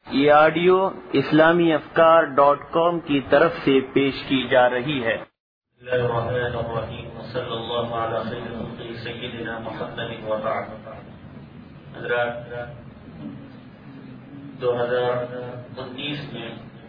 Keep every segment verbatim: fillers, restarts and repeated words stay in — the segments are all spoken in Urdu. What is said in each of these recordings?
یہ آڈیو اسلامی افکار ڈاٹ کام کی طرف سے پیش کی جا رہی ہے۔ بسم اللہ الرحمن الرحیم صلی اللہ علیہ وسلم سیدنا محمد و بعد۔ حضرات، دو ہزار انیس میں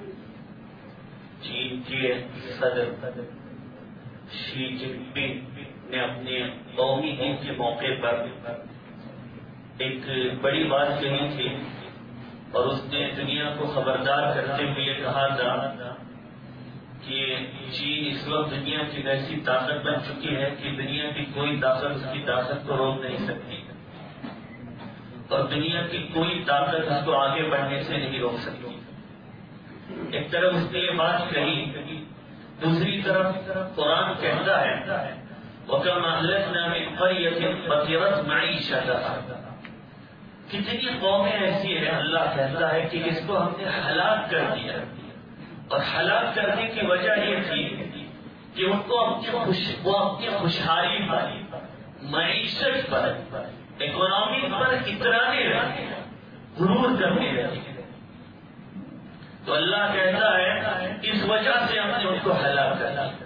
چین کے صدر شی جن پنگ نے اپنے قومی دن کے موقع پر ایک بڑی بات کہی تھی، اور اس نے دنیا کو خبردار کرتے ہوئے کہا تھا کہ چین اس وقت دنیا کی ایسی طاقت بن چکی ہے کہ دنیا کی کوئی طاقت اس کی طاقت کو روک نہیں سکتی، اور دنیا کی کوئی طاقت اس کو آگے بڑھنے سے نہیں روک سکتی۔ ایک طرف اس نے یہ بات کہی، دوسری طرف قرآن کہتا ہے وَكَمْ أَهْلَكْنَا مِنْ قَرْيَةٍ بَطِرَتْ مَعِيشَتَهَا۔ کتنی قومیں ایسی ہیں، اللہ کہتا ہے کہ اس کو ہم نے ہلاک کر دیا، اور ہلاک کرنے کی وجہ یہ تھی کہ ان کو اپنی خوش وہ اپنی خوشحالی پر، معیشت پر، اکنامی پر اترانے رہے، غرور کرنے رہے۔ تو اللہ کہتا ہے اس وجہ سے ہم نے ان کو ہلاک کر دیا۔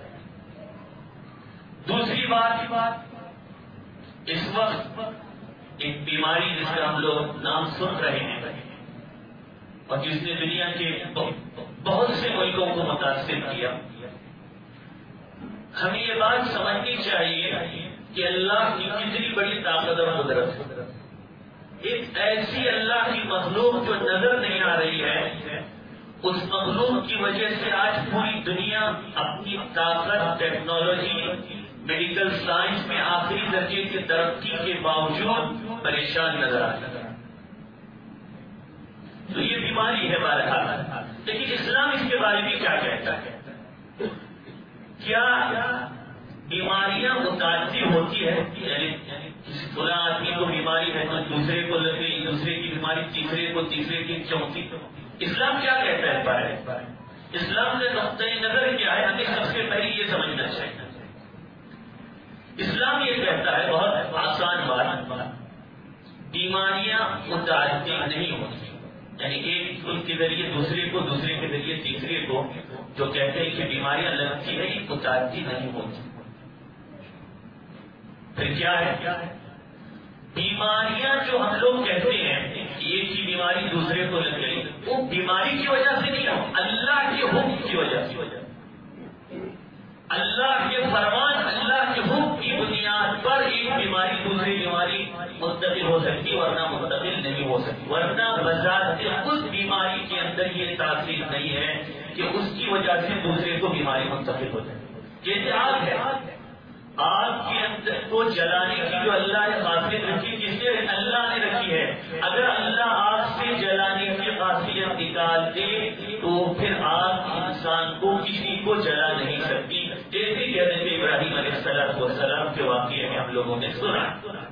دوسری بات، اس وقت ایک بیماری جس کا ہم لوگ نام سن رہے ہیں اور جس نے دنیا کے بہت سے ملکوں کو متاثر کیا، ہمیں یہ بات سمجھنی چاہیے کہ اللہ کی کتنی بڑی طاقت اور قدرت ہے۔ ایک ایسی اللہ کی مخلوق جو نظر نہیں آ رہی ہے، اس مخلوق کی وجہ سے آج پوری دنیا اپنی طاقت، ٹیکنالوجی، میڈیکل سائنس میں آخری درجے کی ترقی کے باوجود پریشان نظر آتا ہے۔ تو یہ بیماری ہے بہرحال، لیکن اسلام اس کے بارے میں کیا کہتا ہے؟ کیا بیماریاں متعدی ہوتی ہے؟ یعنی فلاں آدمی کو بیماری ہے تو دوسرے کو لگ گئی، دوسرے کی بیماری تیسرے کو، تیسرے کی چوتھی۔ اسلام کیا کہتا ہے بارے؟ اسلام کا نقطۂ نظر کیا ہے؟ ہمیں سب سے پہلے یہ سمجھنا چاہیے۔ اسلام یہ کہتا ہے، بہت آسان بات، بیماریاں متعدی نہیں ہوتی، یعنی ایک ان کے ذریعے دوسرے کو، دوسرے کے ذریعے تیسرے کو جو کہتے ہیں کہ بیماریاں لگتی ہیں، یہ متعدی نہیں ہوتی۔ پھر کیا ہے؟ بیماریاں جو ہم لوگ کہتے ہیں کہ ایک کی بیماری دوسرے کو لگ گئی، وہ بیماری کی وجہ سے نہیں ہو، اللہ کے حکم کی وجہ سے۔ اللہ کے فرمان، اللہ کے حکم کی بنیاد پر ایک بیماری دوسری بیماری منتقل ہو سکتی، ورنہ منتقل نہیں ہو سکتی۔ ورنہ بذات خود بیماری کے اندر یہ تاثیر نہیں ہے کہ اس کی وجہ سے دوسرے کو بیماری منتقل ہو جائے۔ جیسے آگ ہے، آگ کے اندر کو جلانے کی جو اللہ نے خاصیت رکھی، جسے اللہ نے رکھی ہے، اگر اللہ آگ سے جلانے کی خاصیت نکال دے تو پھر آگ انسان کو کسی کو جلا نہیں سکتی۔ جیسے کہ حضرت ابراہیم علیہ السلام کے واقعے میں ہم لوگوں نے سنا،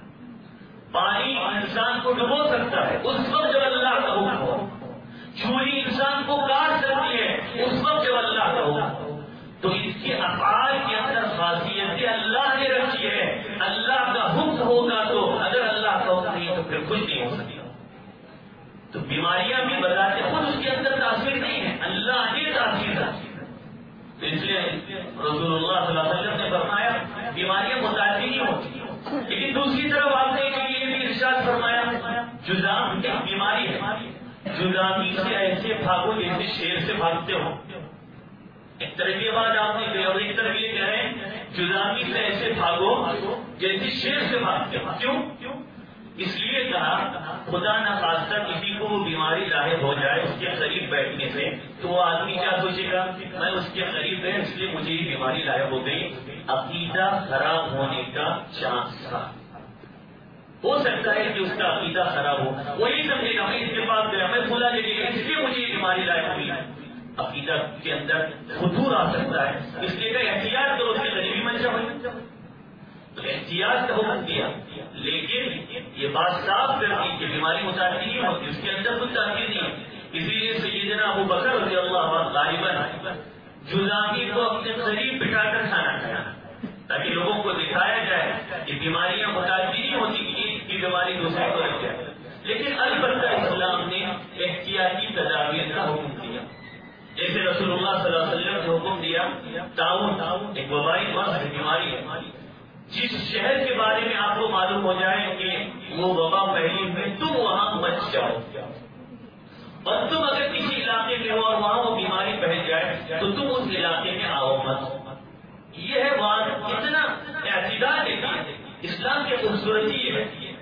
پانی انسان کو ڈبو سکتا ہے اس وقت جب اللہ کا حکم ہو، چھری انسان کو کاٹ سکتی ہے اس وقت جب اللہ کا حکم ہو۔ تو اس کے افعال کے اندر خاصیت اللہ نے رکھی ہے، اللہ کا حکم ہوگا تو، اگر اللہ کا حکم نہیں تو پھر کچھ نہیں ہو سکتا۔ تو بیماریاں بھی بتاتے خود اس کے اندر تاثیر نہیں ہے، اللہ نے تاثیر رکھی۔ تو اس لیے رسول اللہ صلی اللہ علیہ وسلم نے فرمایا بیماریاں متعدی نہیں ہوتی۔ لیکن دوسری طرف آپ نے یہ بھی ارشاد فرمایا، جذام ایک بیماری ہے، جذامی سے ایسے بھاگو جیسے شیر سے بھاگتے ہو۔ ایک طرف یہ بات آپ نے کہی، اور ایک طرف یہ کہہ رہے ہیں جذامی سے ایسے بھاگو جیسے شیر سے بھاگتے ہو۔ کیوں؟ اس لیے کہا خدا نہ خواستہ کسی کو وہ بیماری لاحق ہو جائے اس کے قریب بیٹھنے سے، تو وہ آدمی کیا سوچے گا، میں اس کے قریب گیا اس لیے مجھے یہ بیماری لاحق ہو گئی۔ عقیدہ خراب ہونے کا چانس تھا، ہو سکتا ہے کہ اس کا عقیدہ خراب ہو، وہ یہ سمجھے گا میں اس کے پاس گیا، میں کھلا لے گیا اس لیے مجھے یہ بیماری لاحق ہوئی۔ عقیدہ کے اندر خطور آ سکتا ہے، اس لیے کہ احتیاط کرو، اس کے قریبی منشا ہوئی، تو احتیاط کا حکم دیا۔ لیکن یہ بات صاف کر دی کہ بیماری متعدی نہیں ہوتی، اس کے اندر کچھ تاثیر نہیں ہے۔ اسی لیے سیدنا ابو بکر رضی اللہ عنہ غالباً جذامی کو اپنے قریب بٹھا کر کھانا کھایا تاکہ لوگوں کو دکھایا جائے کہ بیماریاں متعدی نہیں ہوتی، ایک کی بیماری دوسرے کو لگ جائے۔ لیکن البتہ اسلام نے احتیاطی تدابیر صلی اللہ علیہ وسلم نے حکم دیا طاعون ایک وبائی مرض بیماری ہے، جس شہر کے بارے میں آپ کو معلوم ہو جائے کہ وہ وبا پھیلی ہوئی تم وہاں بچ جاؤ، اور تم اگر کسی علاقے میں ہو اور وہاں وہ بیماری پھیل جائے تو تم اس علاقے میں آؤ مت۔ یہ ہے واضح اتنا اعتدال ہے، اسلام کی خوبصورتی یہ ہے،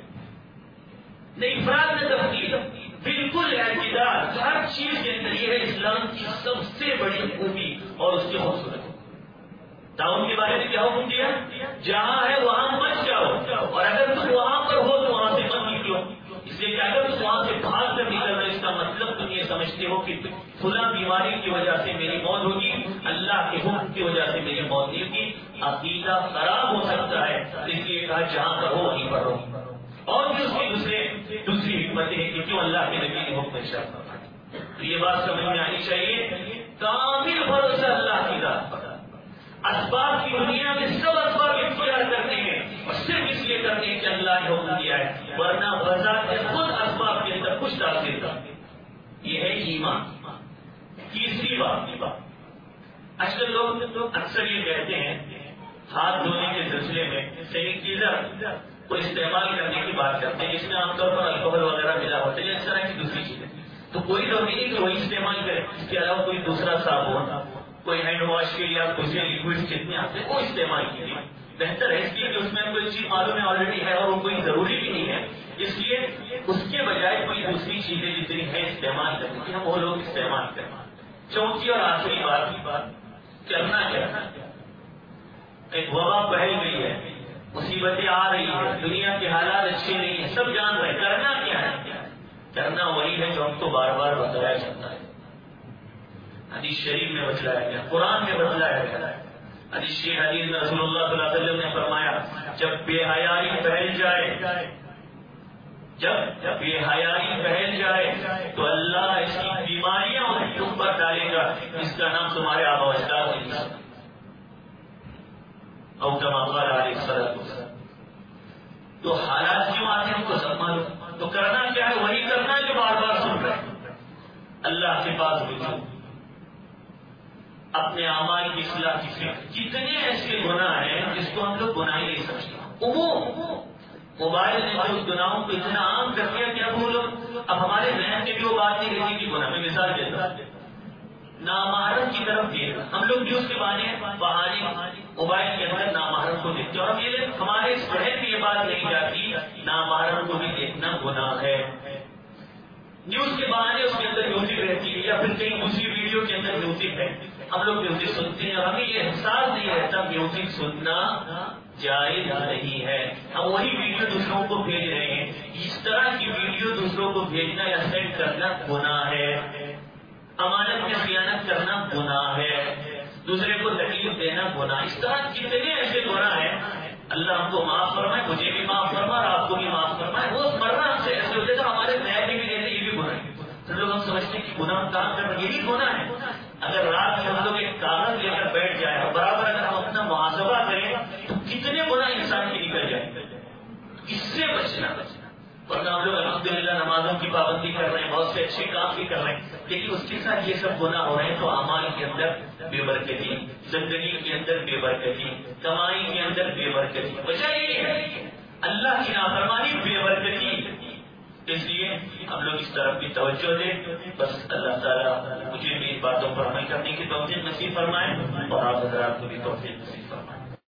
نہ افراد نہ تفصیل، بالکل اعتدال ہر چیز کے اندر، یہ ہے اسلام کی سب سے بڑی خوبی اور اس کی خوبصورتی۔ طاعون کے بارے میں کیا حکم دیا؟ جہاں ہے وہاں مت جاؤ، اور اگر تم وہاں پر ہو تو وہاں سے مت نکلو، اس لیے کہ اگر تم وہاں سے بھاگ کر نکل رہے اس کا مطلب تم یہ سمجھتے ہو کہ فلاں بیماری کی وجہ سے میری موت ہوگی، اللہ کے حکم کی وجہ سے میری موت نہیں ہوگی، عقیدہ خراب ہو سکتا ہے، اس لیے کہا جہاں پر ہو وہیں پر ہو۔ اور بھی اس کی دوسرے دوسری حکمتیں ہیں کہ کیوں اللہ کے نبی نے حکم ارشاد فرمایا، تو یہ بات سمجھ میں آنی چاہیے، کامل بھروسہ اللہ کی ذات پر۔ اسباب کی دنیا میں سب اسباب اختیار کرتے ہیں اور صرف اس لیے کرتے ہیں کہ اللہ نے حکم دیا ہے، ورنہ بذات خود اسباب کے اندر کچھ تاثیر کرتے ہیں۔ یہ ہے ایمان۔ تیسری بات، اکثر لوگ اکثر یہ کہتے ہیں ہاتھ دھونے کے سلسلے میں سینیٹائزر کو استعمال کرنے کی بات کرتے ہیں، جس میں عام طور پر الکوہل وغیرہ ملا ہوتا ہے یا اس طرح کی دوسری چیزیں، تو کوئی ضروری نہیں کہ وہی استعمال کرے، اس کے علاوہ کوئی دوسرا صابن، کوئی ہینڈ واش کے لیے آپ دوسرے لکوڈ کتنے آتے ہیں وہ استعمال کیجیے، بہتر ہے، اس لیے کہ اس میں کوئی چیز معلوم ہے آلریڈی ہے اور وہ کوئی ضروری بھی نہیں ہے، اس لیے اس کے بجائے کوئی دوسری چیزیں جتنی ہیں استعمال کرنے کی ہم وہ لوگ استعمال کریں۔ چوتھی اور آخری بات، کرنا کیا؟ ایک وبا پھیل گئی ہے، مصیبتیں آ رہی ہے، دنیا کے حالات اچھے نہیں ہیں، سب جان رہے، کرنا کیا ہے؟ کرنا وہی ہے جو ہم کو بار بار بتایا جاتا ہے، حدیث شریف میں بتلایا گیا، قرآن میں بتلایا گیا۔ حدیث شریف حدیث میں رسول اللہ صلی اللہ علیہ وسلم نے فرمایا جب بے حیائی پھیل جائے جب بے حیائی پھیل جائے تو اللہ اس کی بیماریاں تم پر ڈالے گا، اس کا نام تمہارے آبا و اجداد نہیں، او کما قال علیہ السلام۔ تو حالات کیوں آتے ہیں ہم کو سب معلوم، تو کرنا کیا ہے؟ وہی کرنا جو بار بار سن رہے ہیں، اللہ کے پاس رجوع، اپنے اعمال کی اصلاح کی فکر۔ کتنے ایسے گناہ ہیں جس کو ہم لوگ گناہ ہی نہیں سمجھتے، وہ موبائل نے جو اس گناہوں کو اتنا عام کر دیا کہ اب وہ لوگ اب ہمارے ذہن میں بھی وہ بات نہیں رہتی کہ گناہ۔ میں مثال دیتا ہوں، نامحرم کی طرف دیکھ، ہم لوگ نیوز کے بہانے بہانے موبائل کے اندر نامحرم کو دیکھتے ہیں، اور ہم یہ ہمارے اس ذہن میں یہ بات نہیں جاتی نامحرم کو بھی دیکھنا گناہ ہے۔ نیوز کے بہانے اس کے اندر میوزک رہتی ہے یا پھر کہیں دوسری ویڈیو کے اندر میوزک ہے، ہم لوگ میوزک سنتے ہیں اور ہمیں یہ احساس نہیں رہتا میوزک سننا جائز نہیں ہے، ہم وہی ویڈیو دوسروں کو بھیج رہے ہیں۔ اس طرح کی ویڈیو دوسروں کو بھیجنا یا سینڈ کرنا گناہ ہے، امانت میں خیانت کرنا گناہ ہے، دوسرے کو تکلیف دینا گناہ۔ اس طرح کتنے ایسے گناہ ہیں، اللہ ہم کو معاف فرمائے، مجھے بھی معاف فرمائے اور آپ کو بھی معاف فرمائے۔ وہ مرنا ہم سے ایسے ہوتے تو ہمارے ذہن میں بھی کہتے یہ بھی گناہ ہے، پھر لوگ ہم سمجھتے ہیں کہ گناہ ہم کام کر رہے ہیں، یہ بھی گناہ ہے۔ اگر رات میں ہم لوگ ایک کاغذ لے کر بیٹھ جائیں اور برابر اگر ہم اپنا محاسبہ کریں تو کتنے گناہ انسان کے نکل جائیں، اس سے بچنا بچنا ورنہ ہم لوگ الحمدللہ نمازوں کی پابندی کر رہے ہیں، بہت سے اچھے کام بھی کر رہے ہیں، لیکن اس کے ساتھ یہ سب گناہ ہو رہے ہیں تو اعمال کے اندر بے برکتی، زندگی کے اندر بے برکتی، کمائی کے اندر بے برکتی۔ وجہ یہ ہے اللہ کی نافرمانی بے برکتی، اس لیے ہم لوگ اس طرف بھی توجہ دیں۔ بس اللہ تعالیٰ مجھے بھی ان باتوں پر عمل کرنے کی توفیق نصیب فرمائے اور آپ حضرات کو بھی توفیق نصیب فرمائے۔